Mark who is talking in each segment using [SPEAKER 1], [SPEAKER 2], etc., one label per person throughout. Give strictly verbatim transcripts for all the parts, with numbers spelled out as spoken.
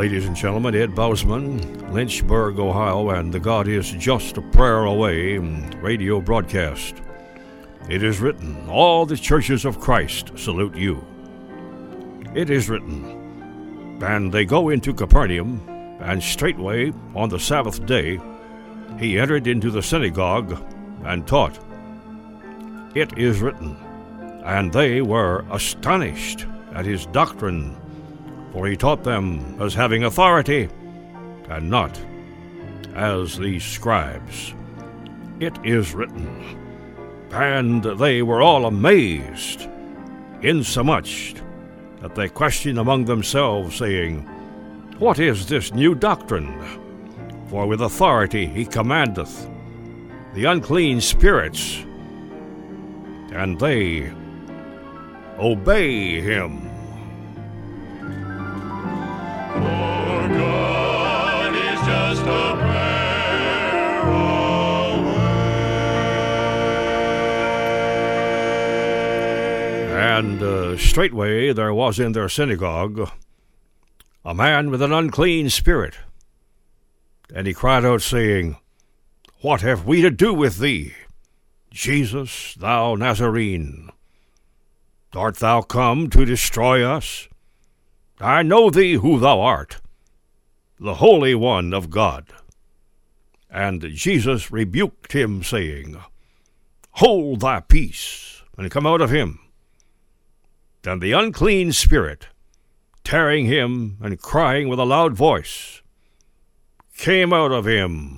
[SPEAKER 1] Ladies and gentlemen, Ed Bousman, Lynchburg, Ohio, and the God is Just a Prayer Away radio broadcast. It is written, all the churches of Christ salute you. It is written, and they go into Capernaum, and straightway on the Sabbath day he entered into the synagogue and taught. It is written, and they were astonished at his doctrine, for he taught them as having authority, and not as the scribes. It is written, and they were all amazed, insomuch that they questioned among themselves, saying, What is this new doctrine? For with authority he commandeth the unclean spirits, and they obey him.
[SPEAKER 2] For God is just a prayer away.
[SPEAKER 1] And uh, straightway there was in their synagogue a man with an unclean spirit. And he cried out, saying, What have we to do with thee, Jesus, thou Nazarene? Art thou come to destroy us? I know thee who thou art, the Holy One of God. And Jesus rebuked him, saying, Hold thy peace, and come out of him. And the unclean spirit, tearing him and crying with a loud voice, came out of him.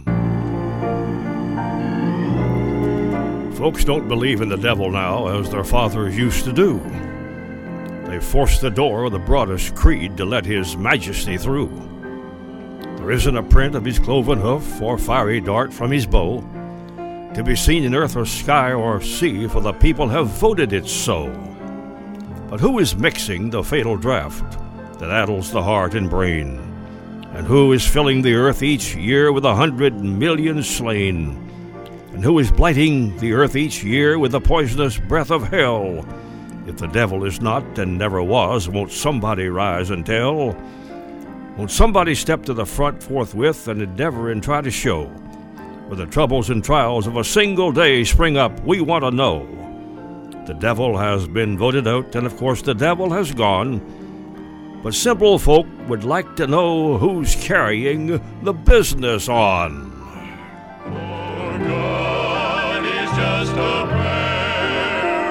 [SPEAKER 1] Folks don't believe in the devil now as their fathers used to do. They forced the door of the broadest creed to let his majesty through. There isn't a print of his cloven hoof or fiery dart from his bow to be seen in earth or sky or sea, for the people have voted it so. But who is mixing the fatal draught that addles the heart and brain? And who is filling the earth each year with a hundred million slain? And who is blighting the earth each year with the poisonous breath of hell? If the devil is not and never was, won't somebody rise and tell? Won't somebody step to the front forthwith and endeavor and try to show where the troubles and trials of a single day spring up? We want to know. The devil has been voted out, and of course the devil has gone. But simple folk would like to know who's carrying the business on.
[SPEAKER 2] For God is just a prayer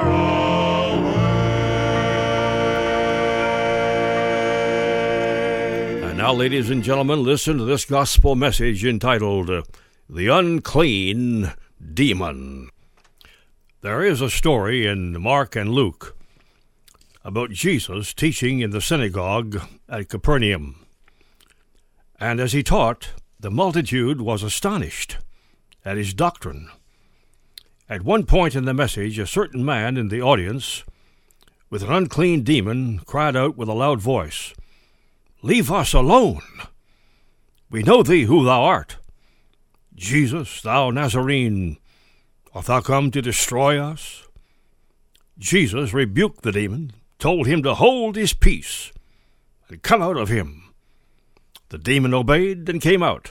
[SPEAKER 2] away.
[SPEAKER 1] And now, ladies and gentlemen, listen to this gospel message entitled, The Unclean Demon. There is a story in Mark and Luke about Jesus teaching in the synagogue at Capernaum. And as he taught, the multitude was astonished at his doctrine. At one point in the message, a certain man in the audience with an unclean demon cried out with a loud voice, Leave us alone! We know thee who thou art. Jesus, thou Nazarene, art thou come to destroy us? Jesus rebuked the demon, told him to hold his peace, and come out of him. The demon obeyed and came out.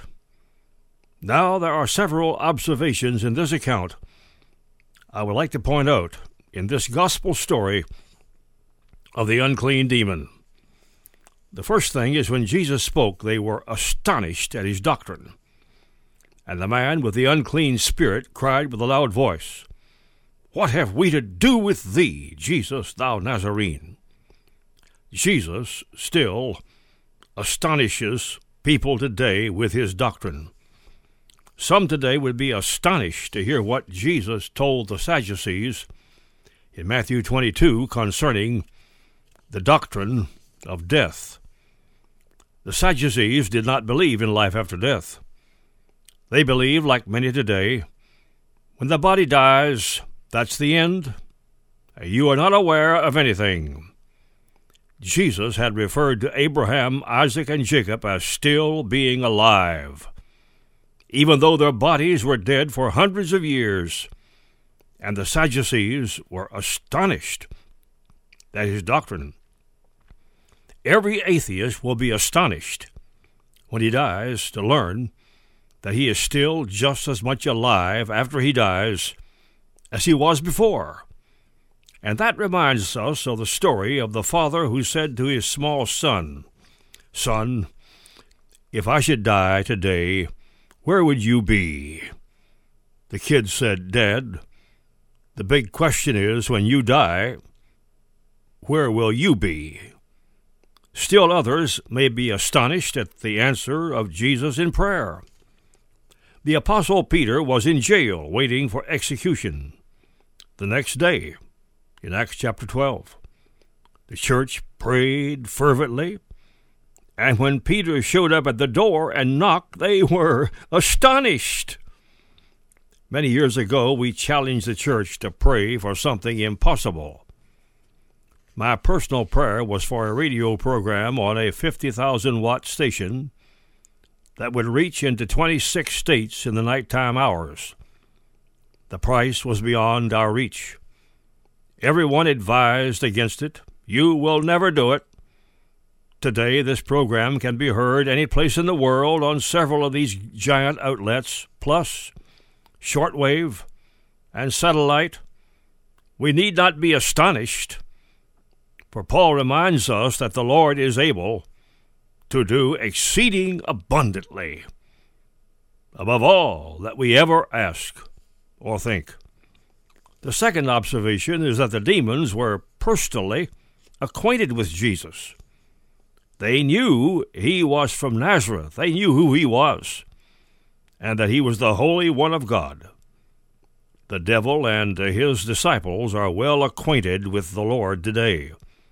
[SPEAKER 1] Now there are several observations in this account I would like to point out in this gospel story of the unclean demon. The first thing is when Jesus spoke, they were astonished at his doctrine. And the man with the unclean spirit cried with a loud voice, What have we to do with thee, Jesus, thou Nazarene? Jesus still astonishes people today with his doctrine. Some today would be astonished to hear what Jesus told the Sadducees in Matthew twenty-two concerning the doctrine of death. The Sadducees did not believe in life after death. They believe, like many today, when the body dies, that's the end. You are not aware of anything. Jesus had referred to Abraham, Isaac, and Jacob as still being alive, even though their bodies were dead for hundreds of years. And the Sadducees were astonished at his doctrine. Every atheist will be astonished when he dies to learn that he is still just as much alive after he dies as he was before. And that reminds us of the story of the father who said to his small son, "Son, if I should die today, where would you be?" The kid said, "Dad, the big question is, when you die, where will you be?" Still others may be astonished at the answer of Jesus in prayer. The Apostle Peter was in jail waiting for execution. The next day, in Acts chapter twelve, the church prayed fervently, and when Peter showed up at the door and knocked, they were astonished. Many years ago, we challenged the church to pray for something impossible. My personal prayer was for a radio program on a fifty thousand watt station that would reach into twenty-six states in the nighttime hours. The price was beyond our reach. Everyone advised against it. You will never do it. Today, this program can be heard any place in the world on several of these giant outlets, plus shortwave and satellite. We need not be astonished, for Paul reminds us that the Lord is able to do exceeding abundantly, above all that we ever ask or think. The second observation is that the demons were personally acquainted with Jesus. They knew he was from Nazareth. They knew who he was, and that he was the Holy One of God. The devil and his disciples are well acquainted with the Lord today.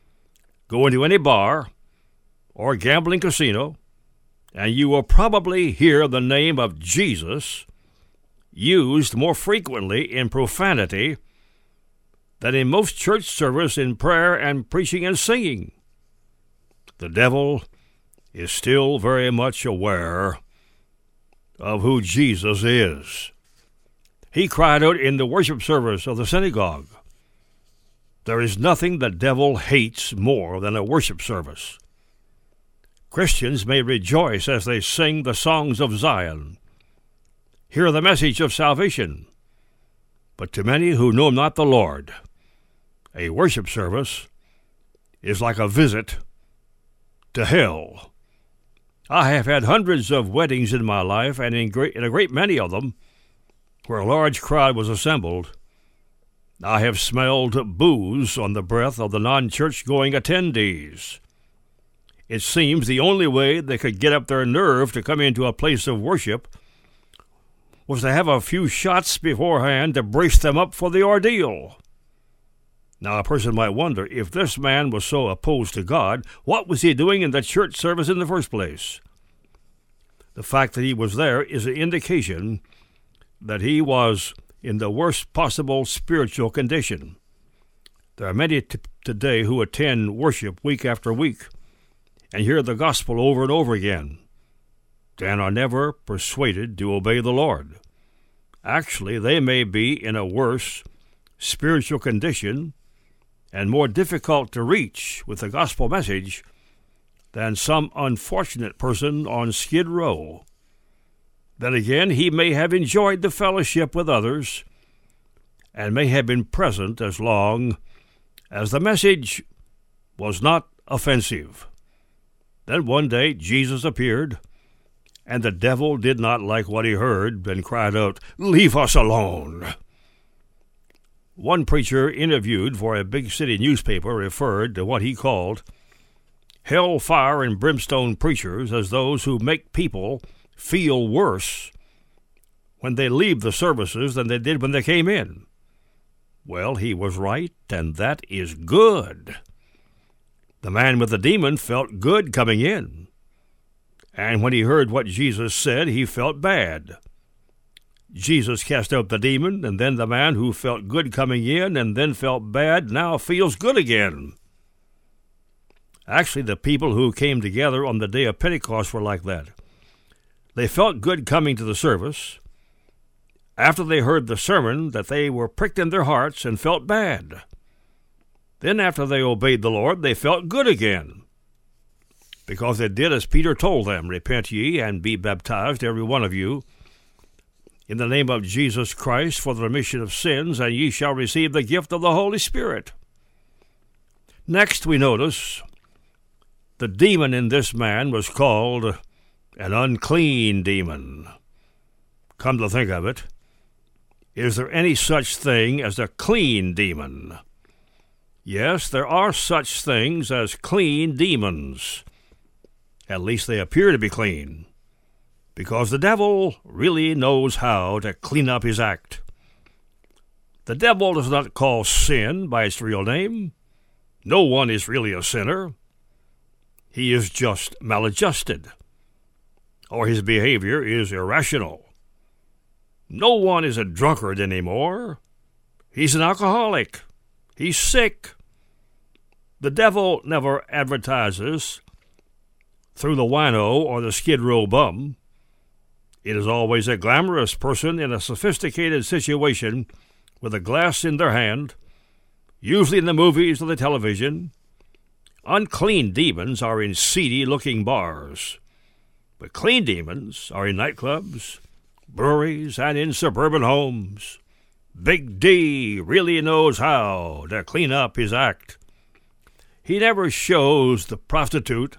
[SPEAKER 1] Go into any bar or gambling casino, and you will probably hear the name of Jesus used more frequently in profanity than in most church service in prayer and preaching and singing. The devil is still very much aware of who Jesus is. He cried out in the worship service of the synagogue, "There is nothing the devil hates more than a worship service." Christians may rejoice as they sing the songs of Zion, hear the message of salvation, but to many who know not the Lord, a worship service is like a visit to hell. I have had hundreds of weddings in my life, and in, great, in a great many of them, where a large crowd was assembled, I have smelled booze on the breath of the non-church-going attendees. It seems the only way they could get up their nerve to come into a place of worship was to have a few shots beforehand to brace them up for the ordeal. Now, a person might wonder, if this man was so opposed to God, what was he doing in the church service in the first place? The fact that he was there is an indication that he was in the worst possible spiritual condition. There are many t- today who attend worship week after week and hear the gospel over and over again, and are never persuaded to obey the Lord. Actually, they may be in a worse spiritual condition and more difficult to reach with the gospel message than some unfortunate person on Skid Row. Then again, he may have enjoyed the fellowship with others and may have been present as long as the message was not offensive. Then one day Jesus appeared, and the devil did not like what he heard and cried out, "Leave us alone." One preacher interviewed for a big city newspaper referred to what he called hellfire and brimstone preachers as those who make people feel worse when they leave the services than they did when they came in. Well, he was right, and that is good. The man with the demon felt good coming in, and when he heard what Jesus said, he felt bad. Jesus cast out the demon, and then the man who felt good coming in and then felt bad now feels good again. Actually, the people who came together on the day of Pentecost were like that. They felt good coming to the service. After they heard the sermon, that they were pricked in their hearts and felt bad. Then after they obeyed the Lord, they felt good again, because they did as Peter told them, repent ye and be baptized, every one of you, in the name of Jesus Christ for the remission of sins, and ye shall receive the gift of the Holy Spirit. Next we notice the demon in this man was called an unclean demon. Come to think of it, is there any such thing as a clean demon? Yes, there are such things as clean demons. At least they appear to be clean, because the devil really knows how to clean up his act. The devil does not call sin by its real name. No one is really a sinner. He is just maladjusted, or his behavior is irrational. No one is a drunkard anymore. He's an alcoholic. He's sick. The devil never advertises through the wino or the skid row bum. It is always a glamorous person in a sophisticated situation with a glass in their hand, usually in the movies or the television. Unclean demons are in seedy-looking bars, but clean demons are in nightclubs, breweries, and in suburban homes. Big D really knows how to clean up his act. He never shows the prostitute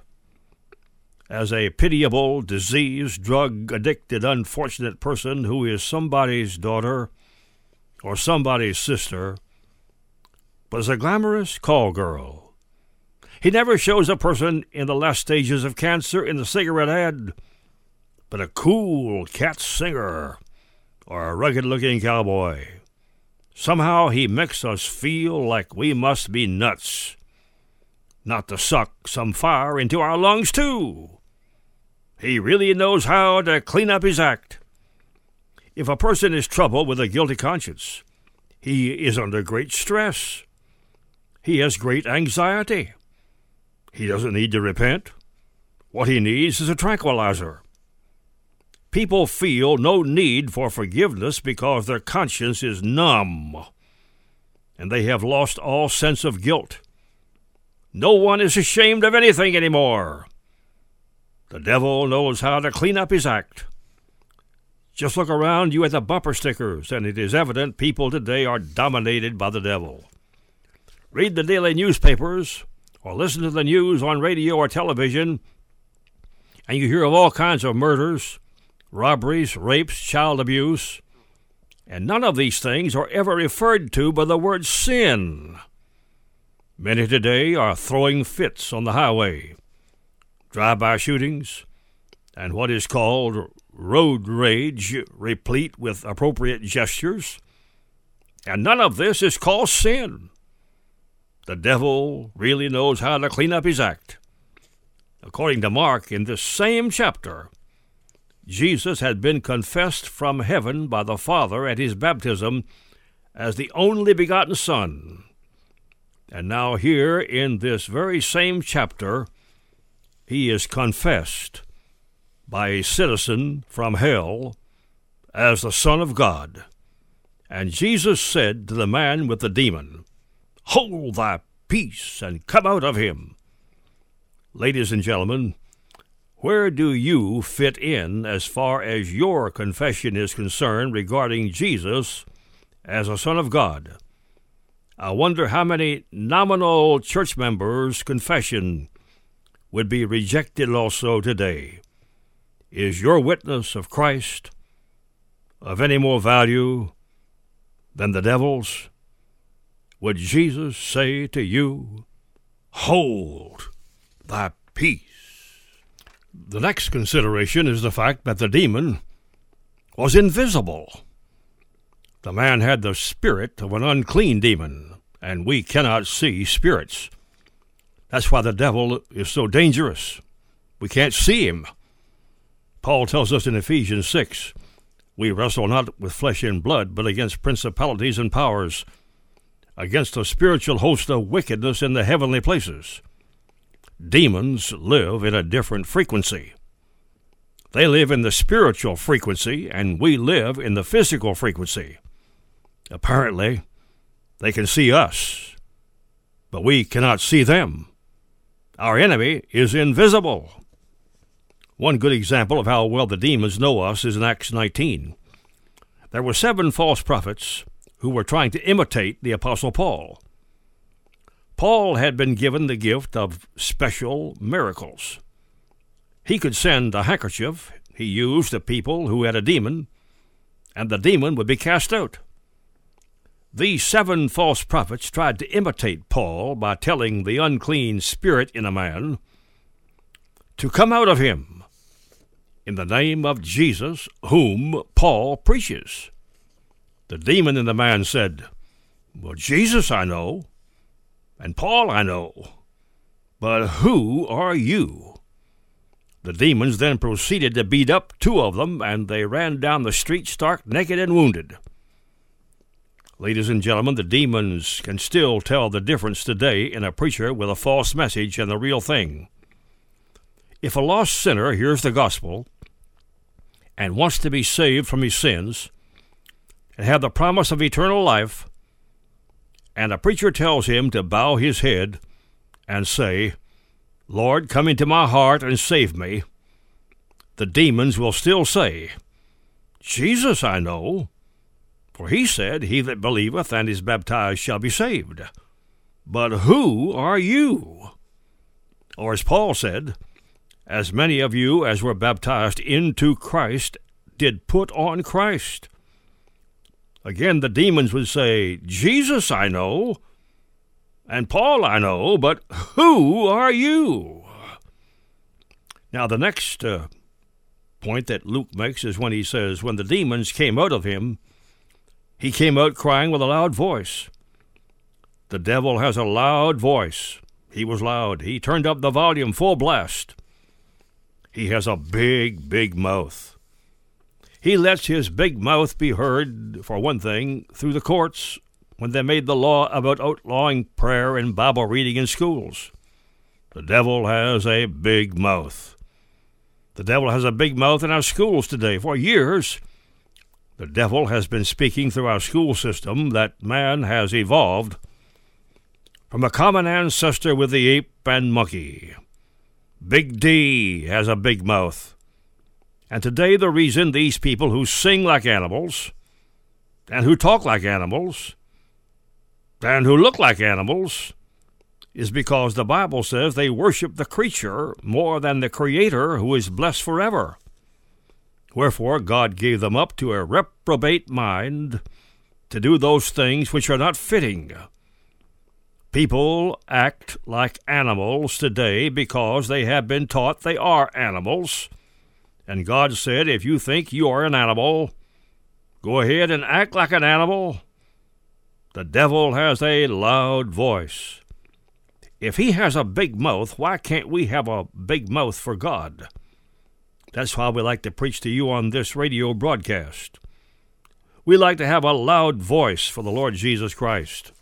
[SPEAKER 1] as a pitiable, diseased, drug-addicted, unfortunate person who is somebody's daughter or somebody's sister, but as a glamorous call girl. He never shows a person in the last stages of cancer in the cigarette ad, but a cool cat singer or a rugged-looking cowboy. Somehow he makes us feel like we must be nuts, not to suck some fire into our lungs, too. He really knows how to clean up his act. If a person is troubled with a guilty conscience, he is under great stress. He has great anxiety. He doesn't need to repent. What he needs is a tranquilizer. People feel no need for forgiveness because their conscience is numb, and they have lost all sense of guilt. No one is ashamed of anything anymore. The devil knows how to clean up his act. Just look around you at the bumper stickers, and it is evident people today are dominated by the devil. Read the daily newspapers, or listen to the news on radio or television, and you hear of all kinds of murders, robberies, rapes, child abuse, and none of these things are ever referred to by the word sin. Many today are throwing fits on the highway, drive-by shootings, and what is called road rage, replete with appropriate gestures, and none of this is called sin. The devil really knows how to clean up his act. According to Mark, in this same chapter, Jesus had been confessed from heaven by the Father at his baptism as the only begotten Son. And now here in this very same chapter, he is confessed by a citizen from hell as the Son of God. And Jesus said to the man with the demon, "Hold thy peace and come out of him." Ladies and gentlemen, where do you fit in as far as your confession is concerned regarding Jesus as a Son of God? I wonder how many nominal church members' confession would be rejected also today. Is your witness of Christ of any more value than the devil's? Would Jesus say to you, "Hold thy peace"? The next consideration is the fact that the demon was invisible. The man had the spirit of an unclean demon, and we cannot see spirits. That's why the devil is so dangerous. We can't see him. Paul tells us in Ephesians six, we wrestle not with flesh and blood, but against principalities and powers, against a spiritual host of wickedness in the heavenly places. Demons live in a different frequency. They live in the spiritual frequency, and we live in the physical frequency. Apparently, they can see us, but we cannot see them. Our enemy is invisible. One good example of how well the demons know us is in Acts nineteen. There were seven false prophets who were trying to imitate the Apostle Paul. Paul had been given the gift of special miracles. He could send a handkerchief he used to people who had a demon, and the demon would be cast out. These seven false prophets tried to imitate Paul by telling the unclean spirit in a man to come out of him in the name of Jesus, whom Paul preaches. The demon in the man said, "Well, Jesus I know, and Paul I know, but who are you?" The demons then proceeded to beat up two of them, and they ran down the street stark naked and wounded. Ladies and gentlemen, the demons can still tell the difference today in a preacher with a false message and the real thing. If a lost sinner hears the gospel and wants to be saved from his sins and have the promise of eternal life, and a preacher tells him to bow his head and say, "Lord, come into my heart and save me," the demons will still say, "Jesus I know, for he said, he that believeth and is baptized shall be saved. But who are you?" Or as Paul said, "As many of you as were baptized into Christ did put on Christ." Again, the demons would say, "Jesus I know, and Paul I know, but who are you?" Now, the next uh, point that Luke makes is when he says, when the demons came out of him, he came out crying with a loud voice. The devil has a loud voice. He was loud. He turned up the volume full blast. He has a big, big mouth. He lets his big mouth be heard, for one thing, through the courts when they made the law about outlawing prayer and Bible reading in schools. The devil has a big mouth. The devil has a big mouth in our schools today. For years, the devil has been speaking through our school system that man has evolved from a common ancestor with the ape and monkey. Big D has a big mouth. And today the reason these people who sing like animals, and who talk like animals, and who look like animals, is because the Bible says they worship the creature more than the Creator who is blessed forever. Wherefore God gave them up to a reprobate mind to do those things which are not fitting. People act like animals today because they have been taught they are animals. And God said, if you think you are an animal, go ahead and act like an animal. The devil has a loud voice. If he has a big mouth, why can't we have a big mouth for God? That's why we like to preach to you on this radio broadcast. We like to have a loud voice for the Lord Jesus Christ.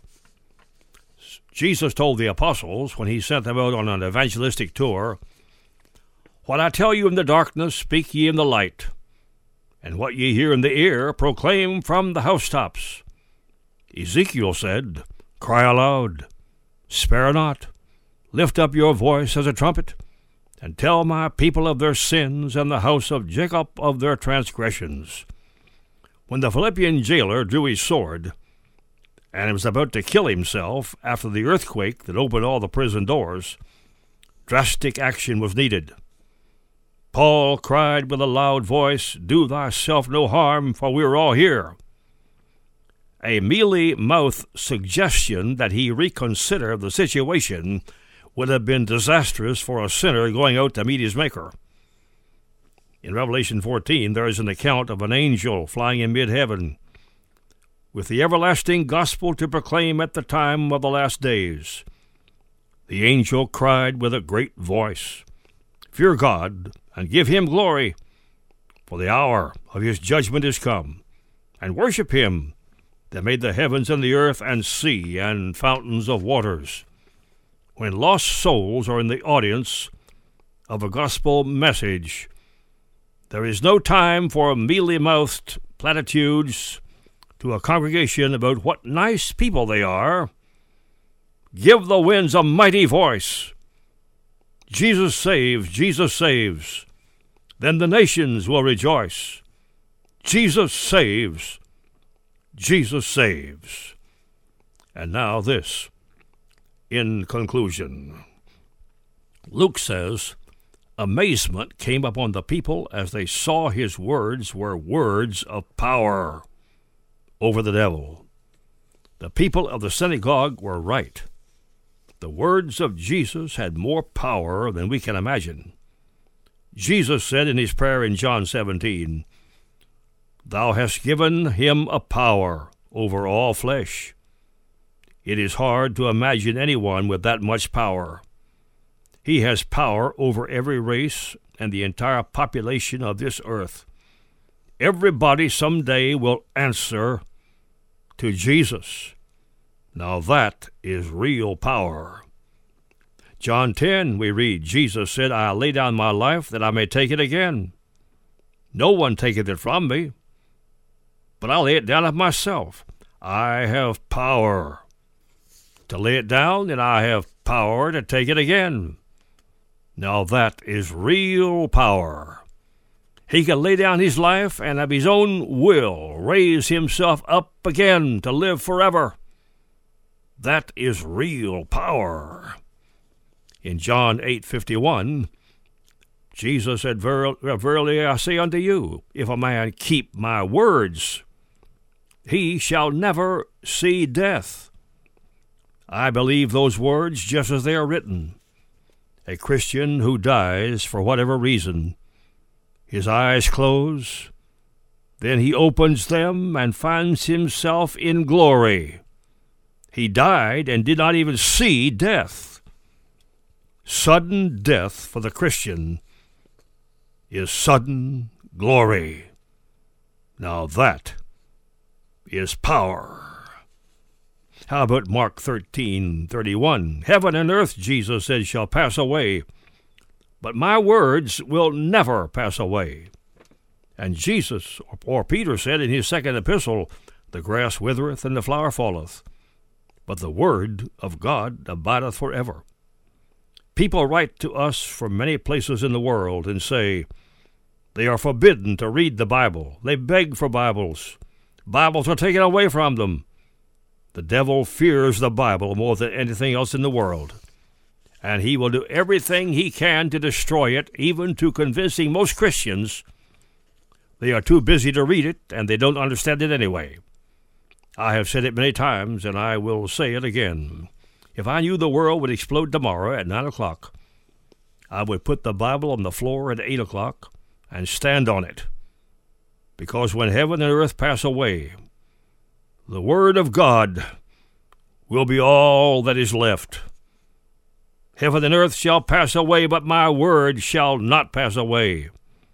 [SPEAKER 1] Jesus told the apostles when he sent them out on an evangelistic tour, "What I tell you in the darkness, speak ye in the light, and what ye hear in the ear, proclaim from the housetops." Ezekiel said, "Cry aloud, spare not, lift up your voice as a trumpet, and tell my people of their sins and the house of Jacob of their transgressions." When the Philippian jailer drew his sword and was about to kill himself after the earthquake that opened all the prison doors, drastic action was needed. Paul cried with a loud voice, "Do thyself no harm, for we are all here." A mealy-mouthed suggestion that he reconsider the situation would have been disastrous for a sinner going out to meet his Maker. In Revelation fourteen, there is an account of an angel flying in mid-heaven with the everlasting gospel to proclaim at the time of the last days. The angel cried with a great voice, "Fear God, and give him glory, for the hour of his judgment is come, and worship him that made the heavens and the earth and sea and fountains of waters." When lost souls are in the audience of a gospel message, there is no time for mealy-mouthed platitudes to a congregation about what nice people they are. Give the winds a mighty voice. Jesus saves, Jesus saves. Then the nations will rejoice. Jesus saves, Jesus saves. And now this, in conclusion. Luke says, amazement came upon the people as they saw his words were words of power over the devil. The people of the synagogue were right. The words of Jesus had more power than we can imagine. Jesus said in his prayer in John seventeen, Thou hast given him a power over all flesh. It is hard to imagine anyone with that much power. He has power over every race and the entire population of this earth. Everybody someday will answer to Jesus. Now that is real power. John ten, we read, Jesus said, I lay down my life that I may take it again. No one taketh it from me, but I lay it down of myself. I have power to lay it down, and I have power to take it again. Now that is real power. He can lay down his life and of his own will raise himself up again to live forever. That is real power. In John eight fifty-one, Jesus said, Ver- Verily I say unto you, if a man keep my words, he shall never see death. I believe those words just as they are written. A Christian who dies for whatever reason, his eyes close, then he opens them and finds himself in glory. He died and did not even see death. Sudden death for the Christian is sudden glory. Now that is power. How about Mark thirteen thirty-one? Heaven and earth, Jesus said, shall pass away, but my words will never pass away. And Jesus, or Peter said in his second epistle, the grass withereth and the flower falleth, but the word of God abideth forever. People write to us from many places in the world and say they are forbidden to read the Bible. They beg for Bibles. Bibles are taken away from them. The devil fears the Bible more than anything else in the world, and he will do everything he can to destroy it, even to convincing most Christians they are too busy to read it and they don't understand it anyway. I have said it many times, and I will say it again. If I knew the world would explode tomorrow at nine o'clock, I would put the Bible on the floor at eight o'clock and stand on it. Because when heaven and earth pass away, the Word of God will be all that is left. Heaven and earth shall pass away, but my word shall not pass away.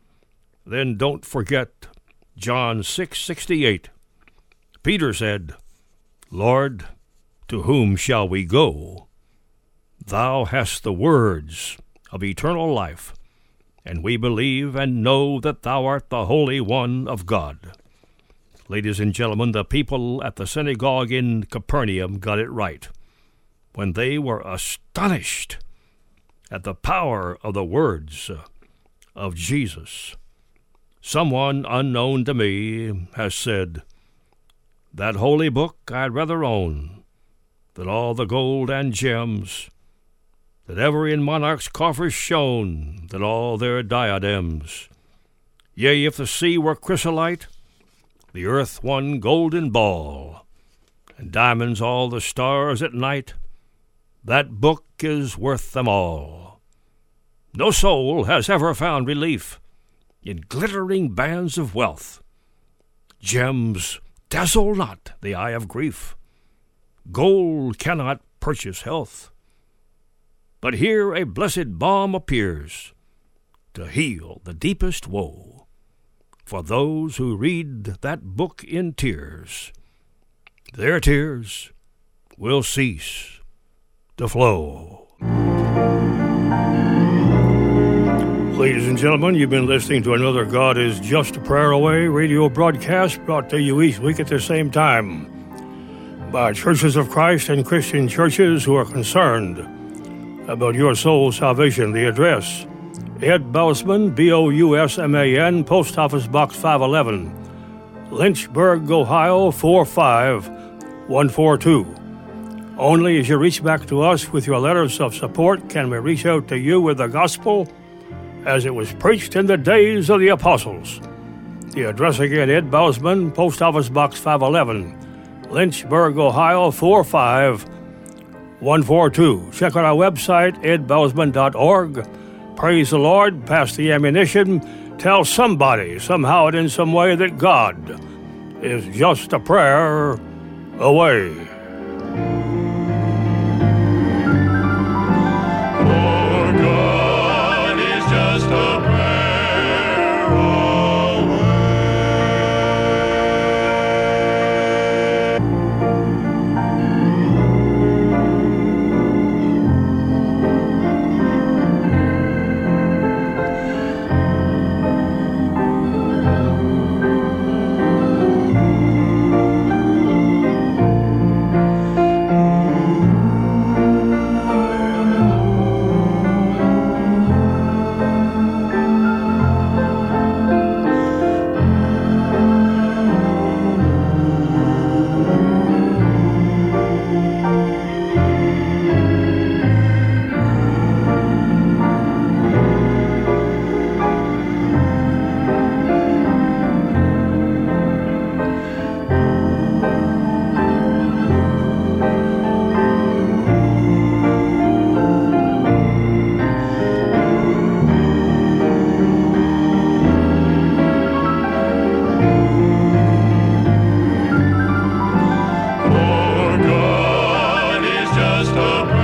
[SPEAKER 1] Then don't forget John six sixty-eight. Peter said, Lord, to whom shall we go? Thou hast the words of eternal life, and we believe and know that thou art the Holy One of God. Ladies and gentlemen, the people at the synagogue in Capernaum got it right when they were astonished at the power of the words of Jesus. Someone unknown to me has said, that holy book I'd rather own than all the gold and gems that ever in monarchs' coffers shone, than all their diadems. Yea, if the sea were chrysolite, the earth one golden ball, and diamonds all the stars at night, that book is worth them all. No soul has ever found relief in glittering bands of wealth. Gems dazzle not the eye of grief. Gold cannot purchase health. But here a blessed balm appears to heal the deepest woe for those who read that book in tears. Their tears will cease to flow. Ladies and gentlemen, you've been listening to another God is Just a Prayer Away radio broadcast brought to you each week at the same time by Churches of Christ and Christian churches who are concerned about your soul's salvation. The address: Ed Bousman, B O U S M A N, Post Office Box five eleven, Lynchburg, Ohio four five one four two. Only as you reach back to us with your letters of support can we reach out to you with the gospel as it was preached in the days of the apostles. The address again: Ed Bousman, Post Office Box five eleven, Lynchburg, Ohio four five one four two. Check out our website, ed bousman dot org. Praise the Lord, pass the ammunition, tell somebody, somehow and in some way, that God is just a prayer away.
[SPEAKER 2] For God is just a prayer just a